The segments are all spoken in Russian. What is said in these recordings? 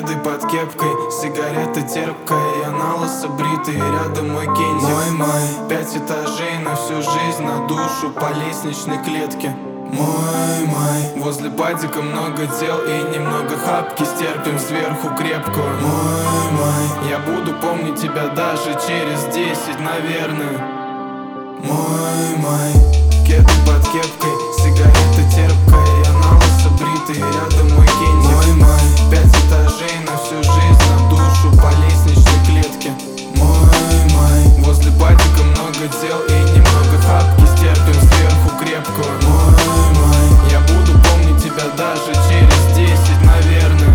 Кеды под кепкой, сигарета терпкая, я на лысо бритый, рядом мой Кензи. Мой 5 этажей на всю жизнь, на душу по лестничной клетке. Мой возле падика много дел и немного хапки, стерпим сверху крепкую. Мой я буду помнить тебя даже через 10, наверное. Мой кеды под кепкой, сигарета терпкая, я на лысо бритый, рядом мой Кензи. Мой 5 этажей на всю жизнь, на душу по лестничной клетке. Мой возле падика много дел и немного хапки, стерпим сверху крепкую. Мой я буду помнить тебя даже через 10, наверное.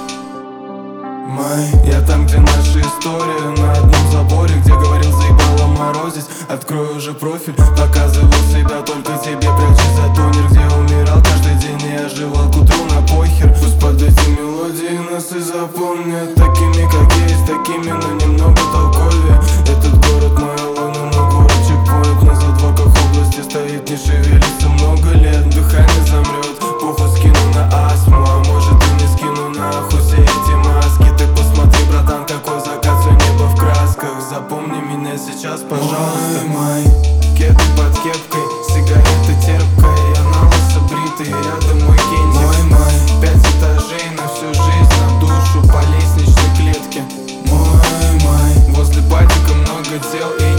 Я там, где наша история, на одном заборе, где говорил, заебало морозить. Открою уже профиль, показывал себя только тебе, прячусь за тонер, где умирал каждый день, и я жевал к утру на похер. Пусть под эти мелодии нас и запомнят такими, как есть, такими, но немного толковее. Этот город мой луна, но город чекпоинт на задворках области стоит, не шевелится много лет, дыхание замрет, похуй скину на астму, а может и не скину нахуй все эти маски. Ты посмотри, братан, какой закат, все небо в красках, запомни меня сейчас, пожалуйста. Мой кеды под кепкой, сигарета терпкая, я на лысо бритый, рядом мой Кензи. Мой 5 этажей на всю жизнь, на душу по лестничной клетке. Мой возле падика много дел и